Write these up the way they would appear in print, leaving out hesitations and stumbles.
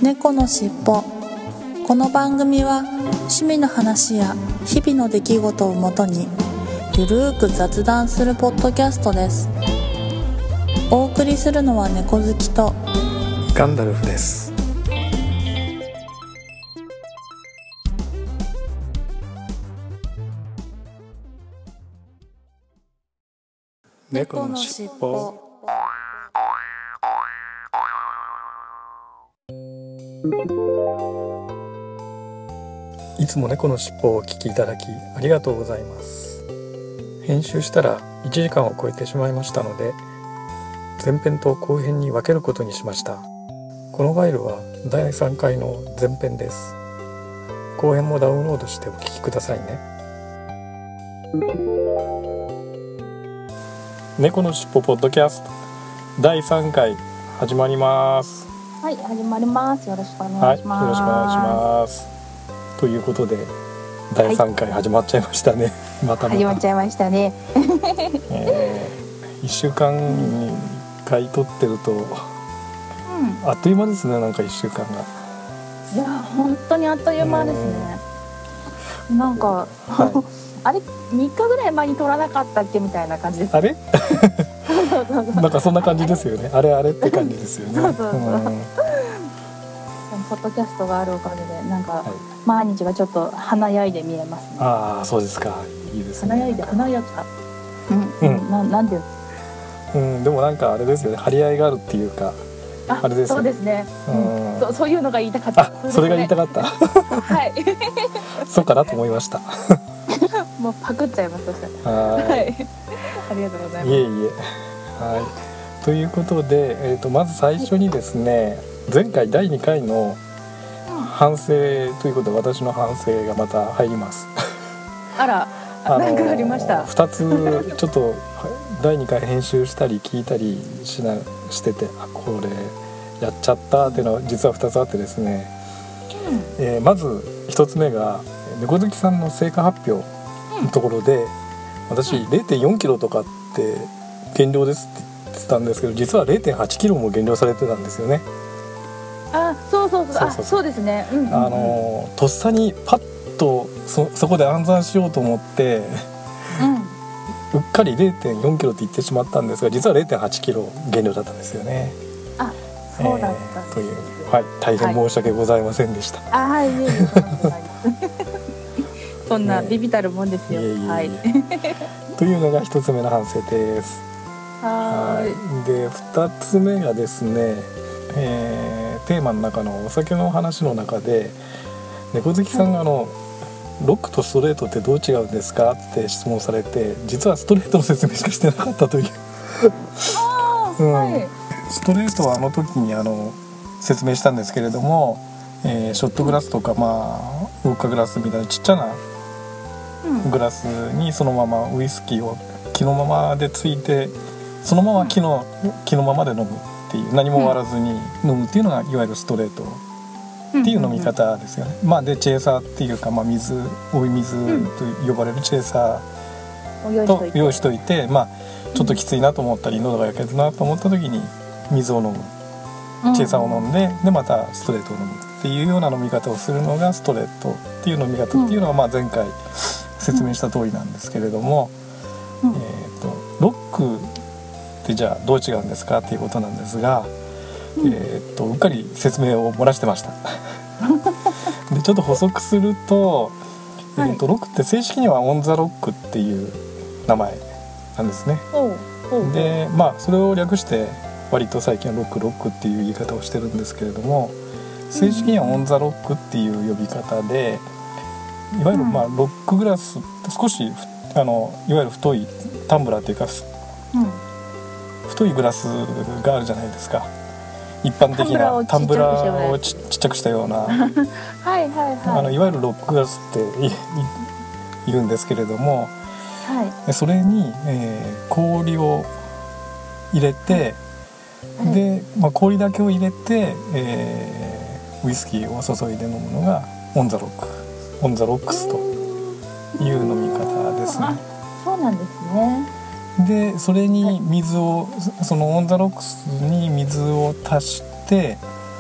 猫のしっぽ。この番組は趣味の話や日々の出来事をもとにゆるーく雑談するポッドキャストです。お送りするのは猫好きとガンダルフです。猫のしっぽ。いつも猫のしっぽをお聞きいただきありがとうございます。編集したら1時間を超えてしまいましたので、前編と後編に分けることにしました。このファイルは第3回の前編です。後編もダウンロードしてお聞きくださいね。猫のしっぽポッドキャスト第3回始まります。 はい、始まります。よろしくお願いします。 はい、よろしくお願いします。ということで第3回始まっちゃいましたね。また始まっちゃいましたね。 1週間に1回撮ってると、あっという間ですね。なんか1週間が、 いや本当にあっという間ですね。なんか、はい、あれ3日ぐらい前に撮らなかったっけみたいな感じです。 あれなんかそんな感じですよね。あれって感じですよね。 そうポッドキャストがあるおかげでなんか、毎日がちょっと華やいで見えますね。 ああ、そうですか。いいですね。 華やか。なんで。 でもなんかあれですよね。張り合いがあるっていうか、あれですよね。 そうですね。そういうのが言いたかった。 それが言いたかった。 はい。 そうかなと思いました。 もうパクっちゃいます。 はい。 ありがとうございます。 いえいえ。はい。ということで、まず最初にですね、前回第2回の反省ということで、私の反省がまた入ります。 あら、何かありました。 2つちょっと第2回編集したり聞いたりしてて、これやっちゃったっていうのは実は2つあってですね、まず1つ目が猫好きさんの成果発表のところで、私 0.4 キロとかって減量ですって言ってたんですけど、実は 0.8 キロも減量されてたんですよね。 そうですね。 とっさにパッとそこで暗算しようと思って、うっかり 0.4 キロって言ってしまったんですが、実は 0.8 キロ減量だったんですよね。 そうだったという、大変申し訳ございませんでした。 いえいえそんなビビたるもんですよ。 というのが1つ目の反省です。で2つ目がですね、テーマの中のお酒の話の中で猫好きさんがロックとストレートってどう違うんですかって質問されて、実はストレートの説明しかしてなかったという。ストレートはあの時に説明したんですけれども、ショットグラスとかウォッカグラスみたいなちっちゃなグラスにそのままウイスキーを木のままでついて、そのまま木のままで飲むっていう、何も割らずに飲むっていうのがいわゆるストレートっていう飲み方ですよね。でチェーサーっていうか、追い水と呼ばれるチェーサーと用意しといて、ちょっときついなと思ったり喉が焼けるなと思った時に水を飲む、チェーサーを飲んで、またストレートを飲むっていうような飲み方をするのがストレートっていう飲み方っていうのは、前回説明した通りなんですけれども、ロックってじゃあどう違うんですかっていうことなんですが、うっかり説明を漏らしてました。でちょっと補足すると、ロックって正式にはオンザロックっていう名前なんですね。でそれを略して割と最近はロックっていう言い方をしてるんですけれども、正式にはオンザロックっていう呼び方で、いわゆるロックグラスって少しいわゆる太いタンブラーというか、太いグラスがあるじゃないですか。一般的なタンブラーをちっちゃくしたようないわゆるロックグラスって言うんですけれども、それに、氷を入れて、で、氷だけを入れて、ウイスキーを注いで飲むのがオンザロックスという飲み方ですね。 そうなんですね。 でそれに水を、そのオンザロックスに水を足して、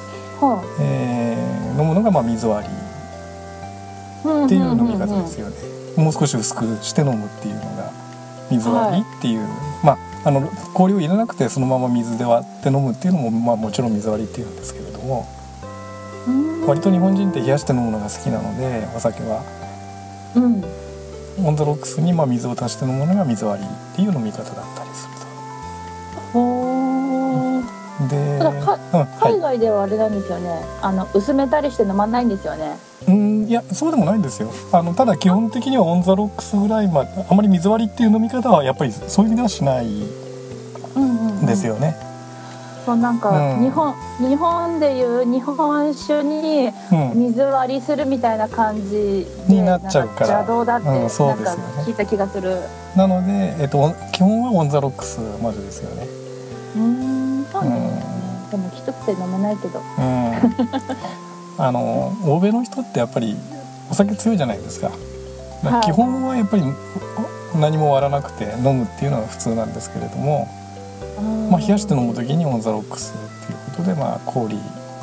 飲むのがまあ水割りっていう飲み方ですよね。もう少し薄くして飲むっていうのが水割りっていう、まあ氷を入れなくてそのまま水で割って飲むっていうのも、まあ、もちろん水割りっていうんですけれども、割と日本人って冷やして飲むのが好きなのでお酒は、オンザロックスにまあ水を足して飲むのが水割りっていう飲み方だったりすると。でただ海外ではあれなんですよね、薄めたりして飲まないんですよね。 いやそうでもないんですよ。ただ基本的にはオンザロックスぐらい、まあ、あまり水割りっていう飲み方はやっぱりそういう意味ではしないですよね。 そうなんか、日本でいう日本酒に水割りするみたいな感じになっちゃうから邪道だってなんか聞いた気がする。 なので、基本はオンザロックスまでですよね。 そうなんですね。でもきつくて飲めないけど。 欧米の人ってやっぱりお酒強いじゃないですか。基本はやっぱり何も割らなくて飲むっていうのが普通なんですけれども、まあ、冷やして飲む時にオンザロックスっていうことで、まあ、氷を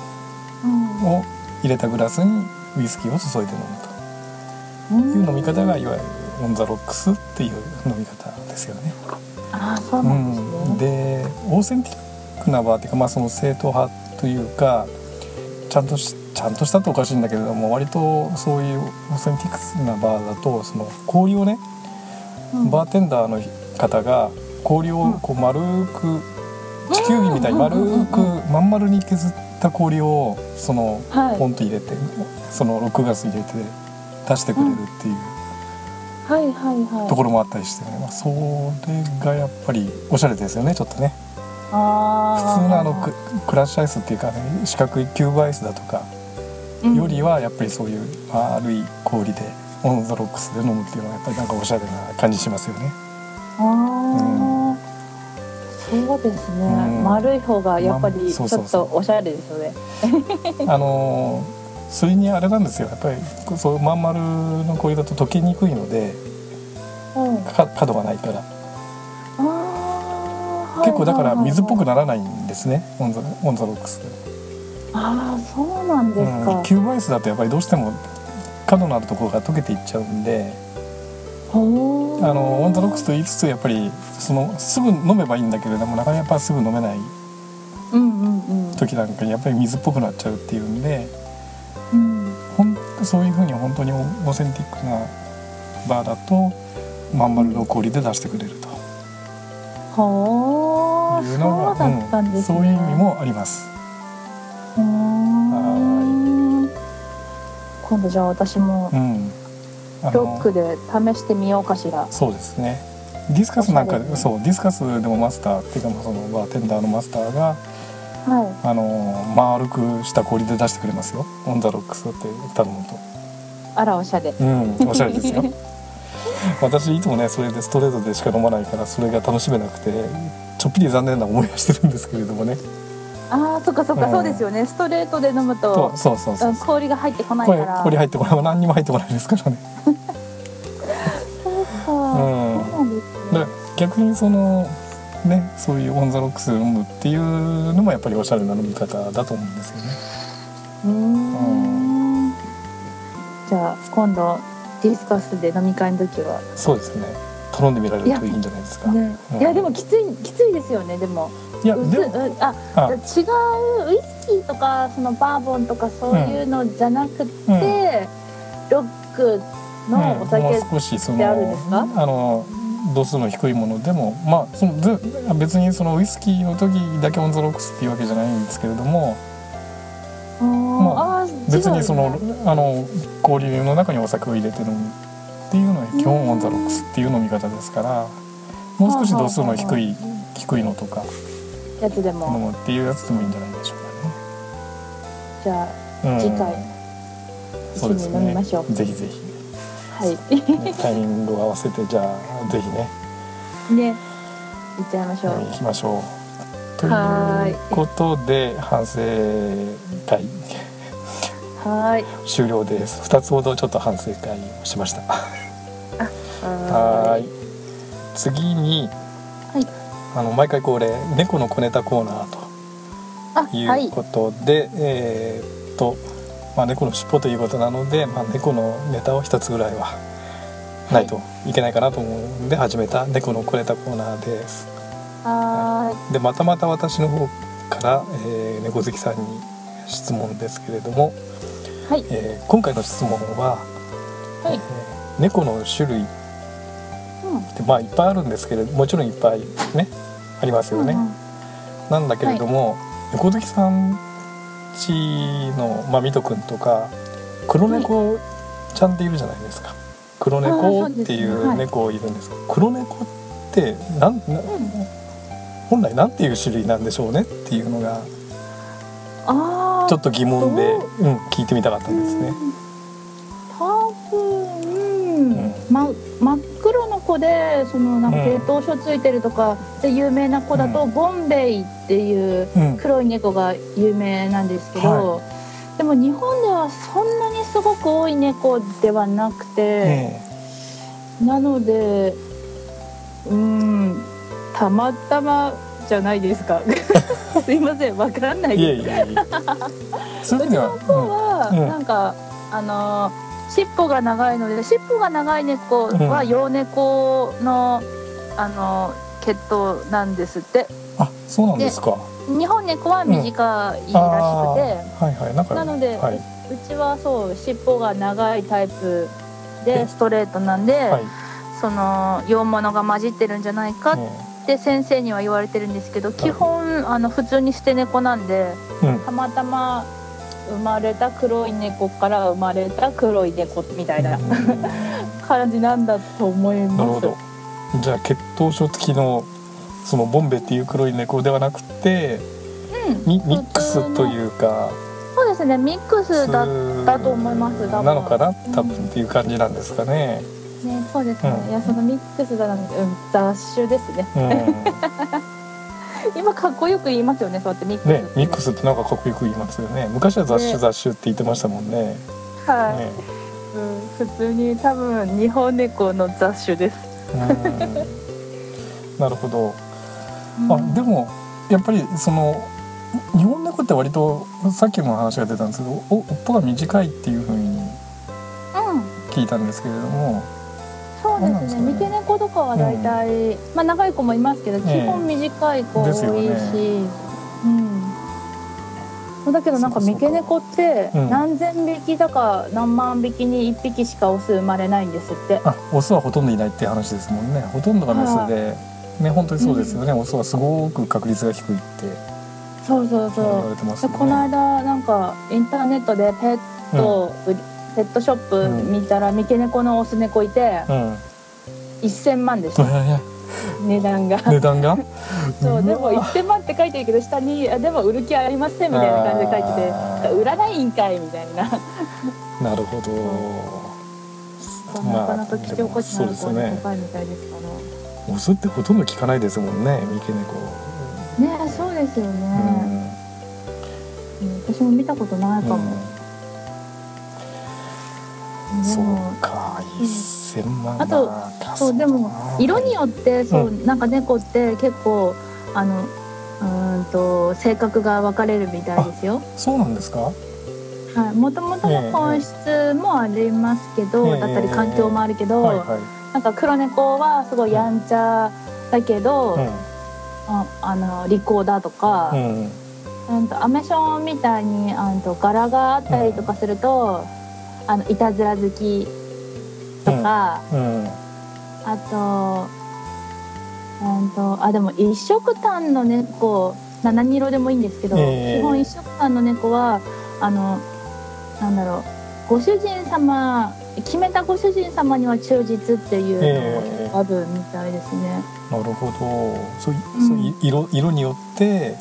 入れたグラスにウイスキーを注いで飲むという飲み方がいわゆるオンザロックスっていう飲み方ですよね。 そうなんですね。 でオーセンティックなバーっていうか、まあ、その正統派というかちゃんとしたっておかしいんだけれども、割とそういうオーセンティックなバーだとその氷をね、バーテンダーの方が氷をこう丸く地球儀みたいに丸くまん丸に削った氷をそのポンと入れて、そのロックガス入れて出してくれるっていうところもあったりしてね、まあ、それがやっぱりおしゃれですよね、ちょっとね。普通のクラッシュアイスっていうかね、四角いキューブアイスだとかよりはやっぱりそういう丸い氷でオンザロックスで飲むっていうのはやっぱりなんかおしゃれな感じしますよね。 そうですね、丸い方がやっぱりちょっとおしゃれですよね。 それにあれなんですよ、やっぱりそうまん丸の氷だと溶けにくいので、角がないから結構だから水っぽくならないんですね、オンザロックス。 そうなんですか。 キューブアイスだとやっぱりどうしても角のあるところが溶けていっちゃうんで、オンザロックスと言いつつやっぱりすぐ飲めばいいんだけれども、なかなかやっぱすぐ飲めない時なんかにやっぱり水っぽくなっちゃうっていうんで、そういうふうに本当にオーセンティックなバーだとまん丸の氷で出してくれるというのが、そういう意味もあります。 今度じゃあ私もロックで試してみようかしら。 そうですね。ディスカスなんか、そうディスカスでもマスターっていうか、そのバーテンダーのマスターが、丸くした氷で出してくれますよ、オンザロックスって頼むと。 あらおしゃれ。 おしゃれですよ。私いつもねそれでストレートでしか飲まないからそれが楽しめなくてちょっぴり残念な思いはしてるんですけれどもね。 そっかそうですよね。ストレートで飲むと氷が入ってこないから。 氷入ってこない、何にも入ってこないですからね。逆にそういうオンザロックス飲むっていうのもやっぱりおしゃれな飲み方だと思うんですよね。 じゃあ今度ディスカスで飲み会の時はそうですね、頼んでみられるといいんじゃないですか。 いやでもきついですよね。でも違うウイスキーとかそのバーボンとかそういうのじゃなくて、ロックのお酒ってあるんですか？ 度数の低いものでも、別にそのウイスキーの時だけオンザロックスっていうわけじゃないんですけれども、別に氷の中にお酒を入れて飲むっていうのは基本オンザロックスっていう飲み方ですから、もう少し度数の低いのとかやつでも飲むっていうやつでもいいんじゃないでしょうかね。じゃあ、次回一緒に飲みましょう。 ぜひぜひ。タイミングを合わせて、じゃあぜひね行っちゃいましょう。 行きましょう。ということで反省会終了です。2つほどちょっと反省会をしました。次に、毎回恒例猫の小ネタコーナーいうことで、猫の尻尾ということなので、猫のネタを一つぐらいはないといけないかなと思うんで始めた猫のくれたコーナーです。でまた私の方から、猫好きさんに質問ですけれども、今回の質問は、猫の種類っていっぱいあるんですけれどもちろんいっぱいねありますよね。なんだけれども、猫好きさんちの、ミトくんとか黒猫ちゃんっているじゃないですか。黒猫っていう猫いるんですけど、黒猫って本来なんていう種類なんでしょうねっていうのがちょっと疑問で、聞いてみたかったんですね。 多分、真っ黒の子でなんか低等書ついてるとかで有名な子だと、ボンベイっていう黒い猫が有名なんですけど、でも日本ではそんなにすごく多い猫ではなくて、なのでたまたまじゃないですかすいません、わかんないです。うちの子はなんか尻尾が長いので、尻尾が長い猫は洋猫の血統なんですって。 そうなんですか。 日本猫は短いらしくて、なので、うちは尻尾が長いタイプでストレートなんで、洋物が混じってるんじゃないかって先生には言われてるんですけど、基本普通に捨て猫なんで、たまたま生まれた黒い猫から生まれた黒い猫みたいな感じなんだと思います。なるほど。 じゃあ血統書付きのそのボンベっていう黒い猫ではなくて、ミックスというか、 そうですね、ミックスだったと思います。 なのかな、多分っていう感じなんですかね。 そうですね。いや、そのミックスだなんて、雑種ですね。今かっこよく言いますよね、そうやってミックス。 ミックスってなんかかっこよく言いますよね。昔は雑種って言ってましたもんね。 普通に多分日本猫の雑種です。 なるほど。でもやっぱり日本猫って割とさっきも話が出たんですけど、尾っぽが短いっていう風に聞いたんですけれども。 そうですね。三毛猫とかはだいたい長い子もいますけど、基本短い子多いし、だけどなんか三毛猫って何千匹だか何万匹に1匹しかオス生まれないんですって。 オスはほとんどいないって話ですもんね。ほとんどがメスで、本当にそうですよね。オスはすごく確率が低いって。 そう言われてますね。この間なんかインターネットでペットショップ見たら三毛猫のオス猫いて、1000万でした。値段がそうでも1000万って書いてるけど、下にでも売る気ありませんみたいな感じで書いてて、売らないんかいみたいな。 なるほど。 なかなか貴重価値のある子は高いみたいですから。 オスってほとんど聞かないですもんね、三毛猫。 そうですよね。私も見たことないかも。 そうか、1000万。 あとでも色によってなんか猫って結構性格が分かれるみたいですよ。 そうなんですか。 もともとの本質もありますけど、だったり環境もあるけど、なんか黒猫はすごいやんちゃだけど、利口だとか、アメションみたいに柄があったりとかすると、いたずら好きとか、あとでも一色単の猫、何色でもいいんですけど、基本一色単の猫はご主人様、決めたご主人様には忠実っていうのがあるみたいですね。 なるほど。そう色によって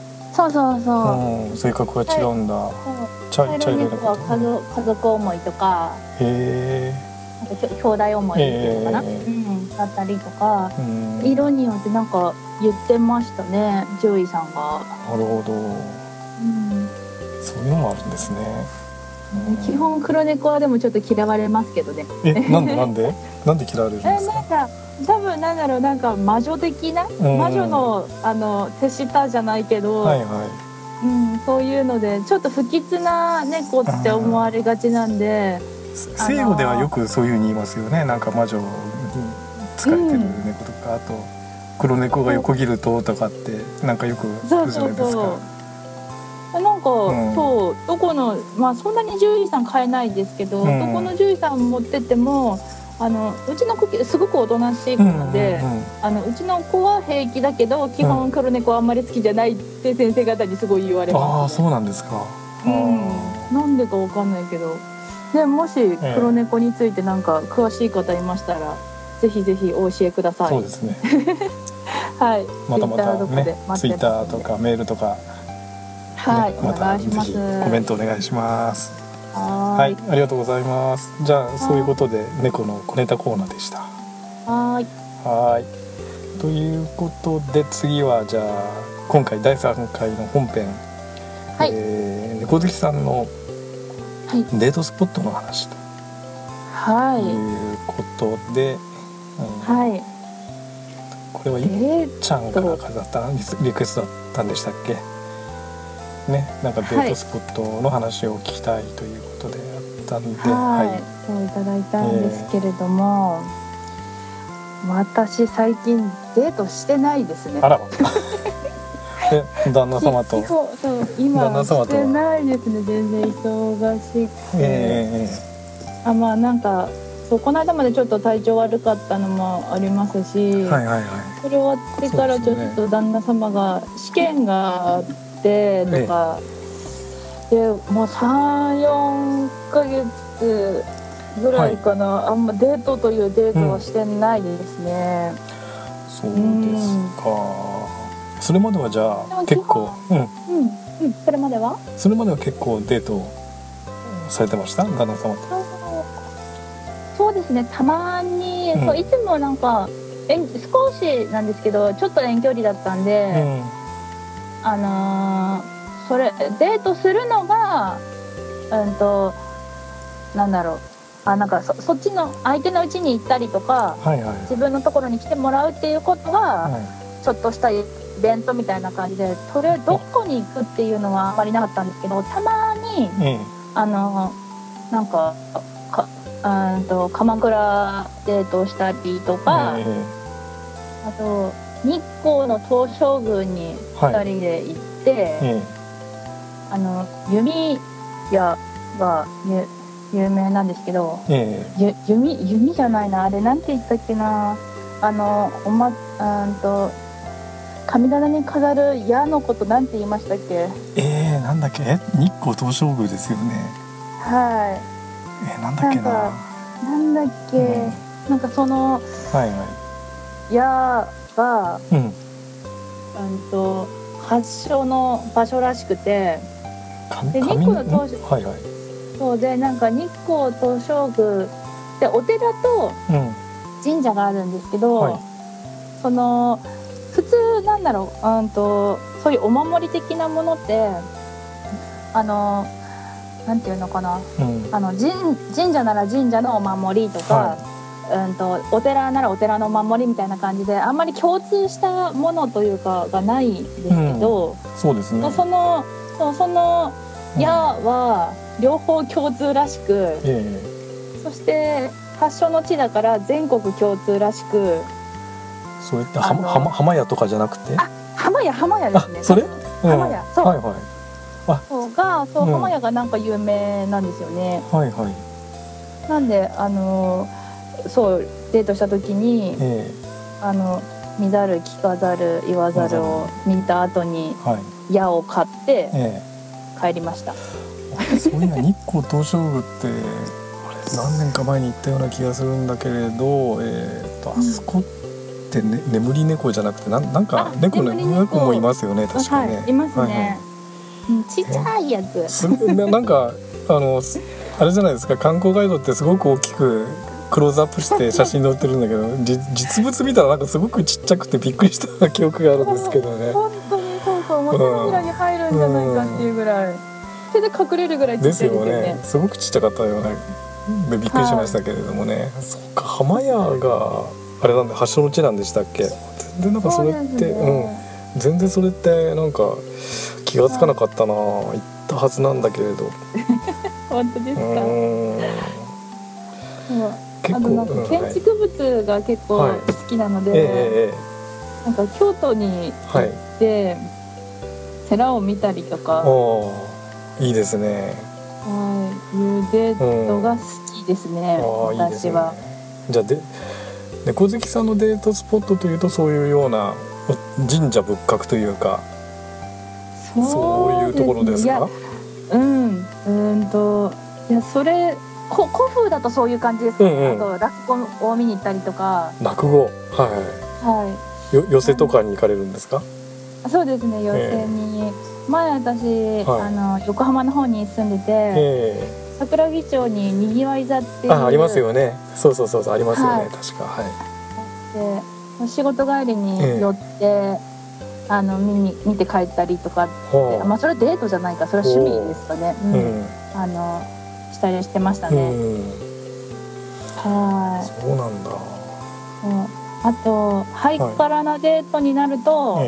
性格が違うんだ。 茶色い猫は家族思いとか、兄弟思いっていうのかな、だったりとか、色によってなんか言ってましたね、獣医さんが。 なるほど。そういうのもあるんですね。 基本黒猫はでもちょっと嫌われますけどね。 なんで嫌われるんですか。 多分なんか魔女的な、魔女の手下じゃないけど、 そういうのでちょっと不吉な猫って思われがちなんで、 西洋ではよくそういう風に言いますよね。なんか魔女に使えてる猫とか、あと黒猫が横切るととかってなんかよく言うじゃないですか。 なんか、そうどこのそんなに獣医さん飼えないですけど、どこの獣医さん持ってってもうちの子すごくおとなしい子なので、うちの子は平気だけど基本黒猫はあんまり好きじゃないって先生方にすごい言われます、 そうなんですか。 なんでかわかんないけど、でもし黒猫についてなんか詳しい方いましたら、ぜひぜひお教えください。 そうですねはい、 またね、ツイッターとかメールとか、 はい、 またぜひコメントお願いします。はい、ありがとうございます。じゃあそういうことで猫の小ネタコーナーでした。はい。ということで次はじゃあ今回第3回の本編、猫好きさんのデートスポットの話ということで、これはゆっちゃんからだったリクエストだったんでしたっけね。なんかデートスポットの話を聞きたいということであったんで、 そういただいたんですけれども、私最近デートしてないですね。 あら旦那様と今してないですね。全然忙しくて、なんかこの間までちょっと体調悪かったのもありますし、それ終わってからちょっと旦那様が試験があってとか、でもう 3,4 ヶ月ぐらいかな、あんまデートというデートはしてないですね。 そうですか。それまではじゃあ結構それまでは結構デートされてました？旦那様と。 そうですね、たまに、いつもなんか少しなんですけどちょっと遠距離だったんで、それデートするのがなんだろう、なんかそっちの相手の家に行ったりとか、自分のところに来てもらうっていうことは、ちょっとしたイベントみたいな感じで、それどこに行くっていうのはあまりなかったんですけど、たまに、なんか鎌倉デートしたりとか、あと日光の東照宮に2人で行って、弓矢が有名なんですけど、弓じゃないな、あれなんて言ったっけな、神棚に飾る矢のことなんて言いましたっけ？ なんだっけ？日光東照宮ですよね。なんだっけな。 なんだっけ、なんかその矢が発祥の場所らしくて、で日光の東照、そうでなんか日光東照宮でお寺と神社があるんですけど、その普通なんだろう、そういうお守り的なものってなんていうのかな、神社なら神社のお守りとか、お寺ならお寺のお守りみたいな感じで、あんまり共通したものというかがないんですけど、 そうですね。 その矢は両方共通らしく、そして発祥の地だから全国共通らしく、 そういった浜屋とかじゃなくて、 浜屋ですね。 それ？ 浜屋、そう。浜屋がなんか有名なんですよね。なんでそうデートした時に、見ざる聞かざる言わざるを見た後に矢を買って帰りました。 そういう日光東照宮って何年か前に行ったような気がするんだけれど、あそこって眠り猫じゃなくてなんか猫もいますよね、確かね。 いますね。ちっちゃいやつ。 なんかあれじゃないですか、観光ガイドってすごく大きくクローズアップして写真載ってるんだけど、実物見たらなんかすごくちっちゃくてびっくりした記憶があるんですけどね。 本当にそうもう手のひらに入るんじゃないかっていうぐらい、手で隠れるぐらいちっちゃいですよね。 すごくちっちゃかったよね。でびっくりしましたけれどもね。そっか、浜屋があれなんで発祥の地なんでしたっけ。全然なんかそれって、 全然それってなんか気がつかなかったな。行ったはずなんだけれど。 本当ですか。結構なんか建築物が結構好きなので、なんか京都に行って、寺を見たりとか、 いいですね。 いうデートが好きですね、私は。 じゃあ猫好きさんのデートスポットというとそういうような神社仏閣というか、そういうところですか？ いやそれ古風だとそういう感じですね。あと落語を見に行ったりとか。 落語、寄席とかに行かれるんですか？ そうですね、寄席に。前私、横浜の方に住んでて、桜木町ににぎわい座っていうありますよね。そうありますよね、確か。 で仕事帰りに寄って、見て帰ったりとかって、それデートじゃないか、それは趣味ですかね。したりしてましたね。 そうなんだ。 あとハイカラなデートになると、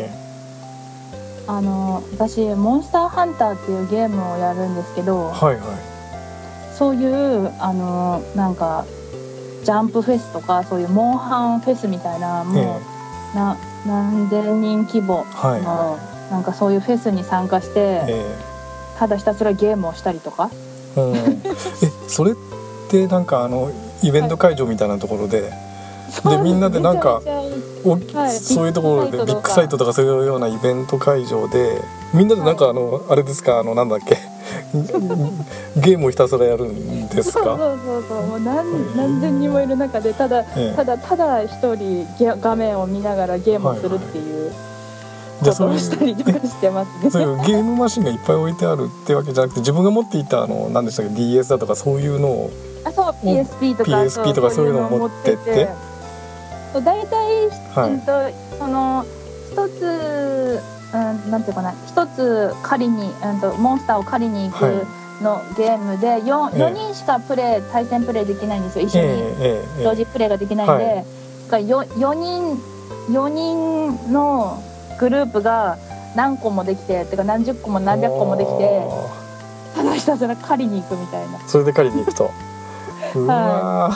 私モンスターハンターっていうゲームをやるんですけど、そういうなんかジャンプフェスとかそういうモンハンフェスみたいな、もう何千人規模のなんかそういうフェスに参加して、ただひたすらゲームをしたりとか。 それってなんかイベント会場みたいなところで、みんなでなんかそういうところでビッグサイトとかそういうようなイベント会場でみんなでなんかあれですか、なんだっけゲームをひたすらやるんですか？ そうもう何千人もいる中でただ一人画面を見ながらゲームをするっていうことをしたりとかしてますね。 そういうゲームマシンがいっぱい置いてあるってわけじゃなくて、自分が持っていた何でしたっけ、 DS だとかそういうのを、 PSP とかそういうのを持ってって、 大体その一つなんていうかな、一つ狩りにモンスターを狩りに行くのゲームで 4人しか対戦プレイできないんですよ。一緒に同時プレイができないんで、4人のグループが何個もできて、何十個も何百個もできて、ただひたすら狩りに行くみたいな。 それで狩りに行くとうわ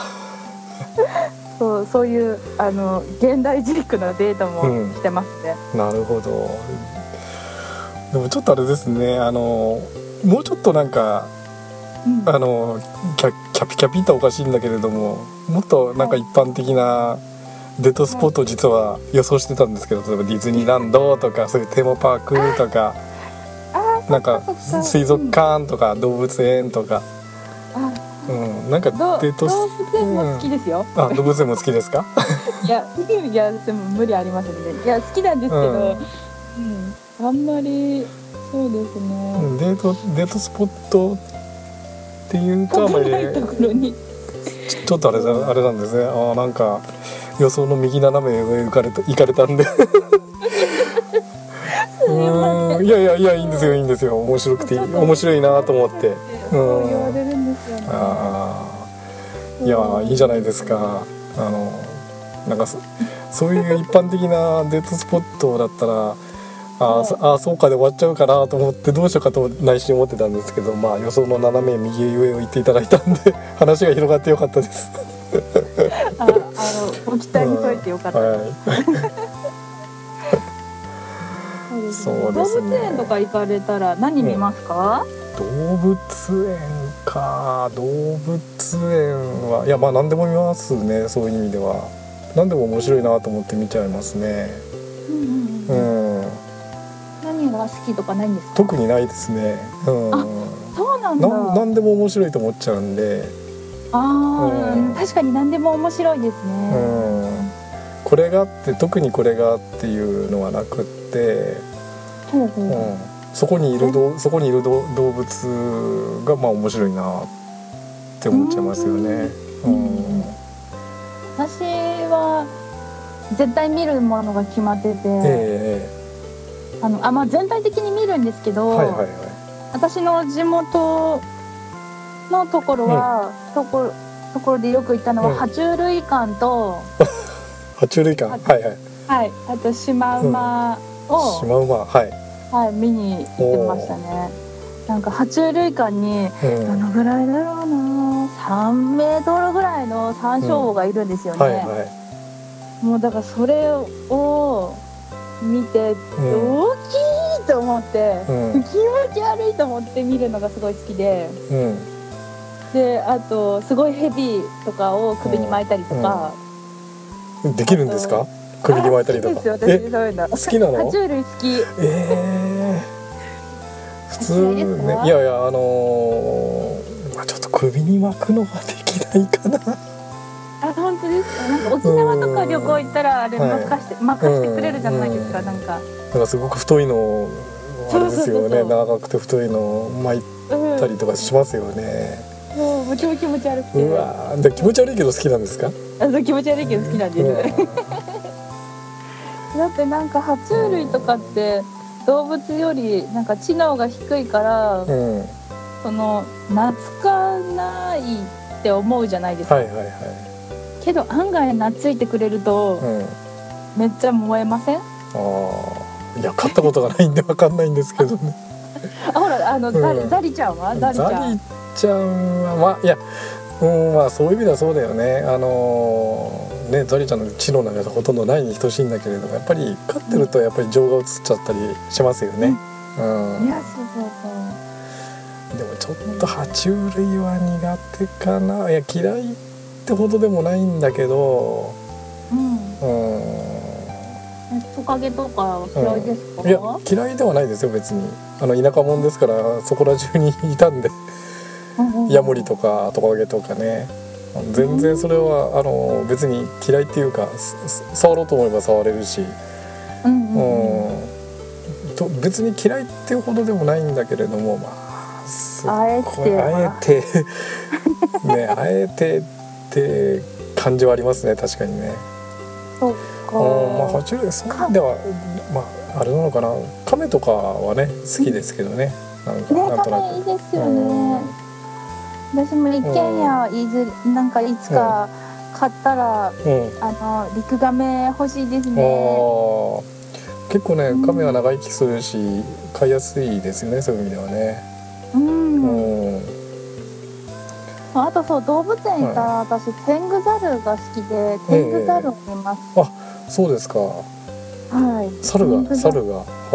そういう現代ジークなデートもしてますね。 なるほど。でもちょっとあれですね、もうちょっとなんか、キャピキャピっておかしいんだけれども、もっとなんか一般的なデートスポットを実は予想してたんですけど、例えばディズニーランドとかそういうテーマパークとか、なんか水族館とか動物園とか、なんかデート動物園も好きですよ。 動物園も好きですか？ いやでも無理ありますね。いや好きなんですけど、あんまりそうですね。 デートスポットっていうとあまりちょっとあれなんですね。なんか予想の右斜め上行かれたんでいやいいんですよ。面白いなと思って。 そう言われるんですよね。 いやいいじゃないですか。なんかそういう一般的なデートスポットだったらそうかで終わっちゃうかなと思ってどうしようかと内心思ってたんですけど、予想の斜め右上を言っていただいたんで話が広がってよかったです。 ご期待に添えてよかったです。そうですね。動物園とか行かれたら何見ますか？ 動物園は何でも見ますね。そういう意味では何でも面白いなと思って見ちゃいますね。 何が好きとかないんですか？ 特にないですね。 そうなんだ。 何でも面白いと思っちゃうんで。 確かに何でも面白いですね。 これがあって特にこれがっていうのはなくって、そこにいる動物が面白いなって思っちゃいますよね。 私は絶対見るものが決まってて、全体的に見るんですけど、私の地元のところは、ところでよく行ったのは、爬虫類館と爬虫類館、 あとシマウマをシマウマ、はいはい、見に行ってましたね。なんか爬虫類館にどのぐらいだろうな、3メートルぐらいのサンショウウオがいるんですよね、はいはい、もうだからそれを見て、大きいと思って、気持ち悪いと思って見るのがすごい好きで、であとすごいヘビとかを首に巻いたりとか、 できるんですか？首に巻いたりとか。 好きですよ、私そういうの。 好きなの？ 爬虫類好き。 普通ね、いやいやちょっと首に巻くのはできないかな。 あ、本当ですか？なんか沖縄とか旅行行ったらあれ巻かしてくれるじゃないですか、なんかすごく太いのあれですよね、長くて太いの巻いたりとかしますよね。 もう超気持ち悪くて。 うわで気持ち悪いけど好きなんですか？ 気持ち悪いけど好きなんです。だってなんか爬虫類とかって動物よりなんか知能が低いから、その懐かないって思うじゃないですか。はいはいはい。けど案外懐いてくれると、めっちゃ燃えません？ いや飼ったことがないんで分かんないんですけどね。 ほらザリちゃんは？ザリちゃんはまあいや、まあそういう意味ではそうだよね。ね、ザリちゃんの知能なんかほとんどないに等しいんだけれども、やっぱり飼ってるとやっぱり情が移っちゃったりしますよね。いやそう。 でもちょっと爬虫類は苦手かな。いや嫌いってほどでもないんだけど、 トカゲとか嫌いですか？ いや嫌いではないですよ別に。田舎者ですからそこら中にいたんで、ヤモリとかトカゲとかね。全然それは別に嫌いっていうか触ろうと思えば触れるし、別に嫌いっていうほどでもないんだけれども、まああえてって感じはありますね、確かにね。 そっか。 まあ爬虫類そういう意味ではまああれなのかな、カメとかはね好きですけどね。なんとなく。 カメいいですよね。私も一軒家なんかいつか買ったら、リクガメ欲しいですね。 結構ねカメは長生きするし飼いやすいですよね、そういう意味ではね。 あとそう動物園行ったら私テングザルが好きでテングザルを見ます。 あ、そうですか。はい。猿が。 そう猿。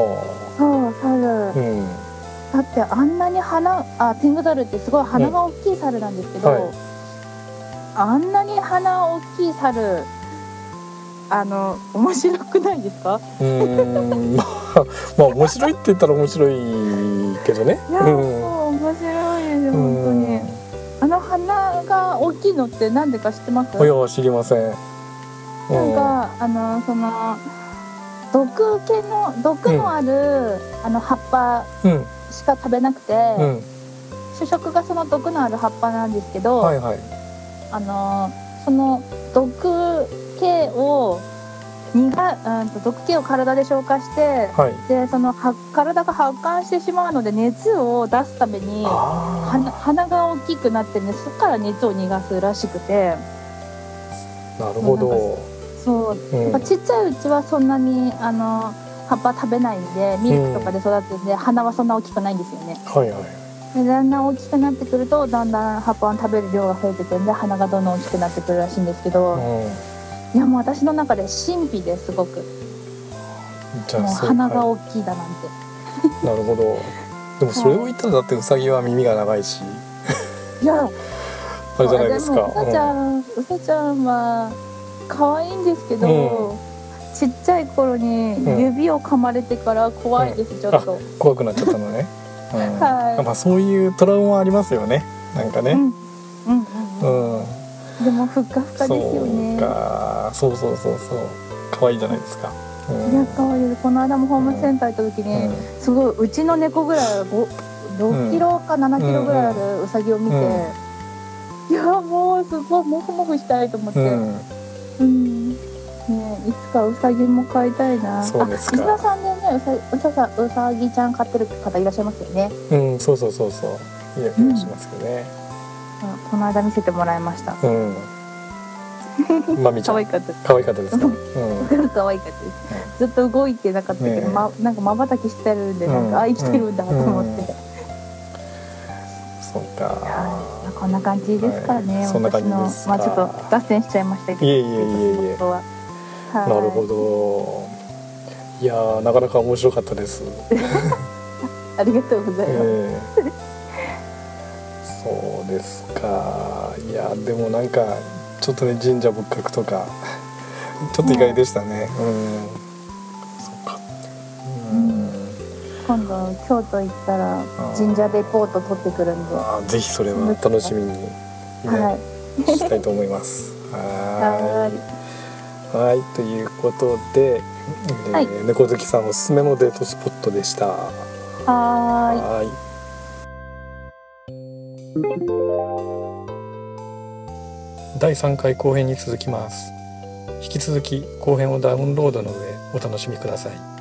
だってあんなにテングザルってすごい鼻が大きい猿なんですけど、あんなに鼻大きい猿面白くないですか？ まあ面白いって言ったら面白いけどね。 いや、もう面白いです本当に。鼻が大きいのってなんでか知ってます？ いや知りません。 なんかその毒のある葉っぱしか食べなくて、主食がその毒のある葉っぱなんですけど、その毒気を体で消化して、でその体が発汗してしまうので熱を出すために鼻が大きくなってね、そこから熱を逃がすらしくて。 なるほど。 そう、やっぱちっちゃいうちはそんなに葉っぱ食べないんでミルクとかで育ってんで、鼻はそんな大きくないんですよね。でだんだん大きくなってくるとだんだん葉っぱを食べる量が増えてくるんで鼻がどんどん大きくなってくるらしいんですけど、いやもう私の中で神秘ですごく。もう鼻が大きいだなんて。 なるほど。でもそれを言ったらだってウサギは耳が長いし。 いやあれじゃないですか。 ウサちゃんは可愛いんですけど、ちっちゃい頃に指を噛まれてから怖いです、ちょっと。 怖くなっちゃったのね。まあそういうトラウマありますよね。なんかね。 でもふっかふかですよね。 そう可愛いじゃないですか。 いや可愛い。この間もホームセンター行った時にすごいうちの猫ぐらい6キロか7キロぐらいあるウサギを見て、いやもうすごいモフモフしたいと思って。いつかウサギも飼いたいな。 そうですか。 石田さんでねウサギちゃん飼ってる方いらっしゃいますよね。 そういらっしゃいますよね。 この間見せてもらいました。 まみちゃん可愛かったです。 可愛かったですか。 可愛かったです。ずっと動いてなかったけど、なんか瞬きしてるんで、なんか生きてるんだと思って。 そうか。 こんな感じですからね。 そんな感じですか。 ちょっと脱線しちゃいましたけど。 いえ。なるほど。いやなかなか面白かったです。 ありがとうございます。 そうですか。いやでもなんかちょっとね神社仏閣とかちょっと意外でしたね。そっか。 今度京都行ったら神社レポート取ってくるんで。 ぜひそれは楽しみに、したいと思います。はい、ということで、猫好きさんおすすめのデートスポットでした。はい。第3回後編に続きます。引き続き後編をダウンロードの上お楽しみください。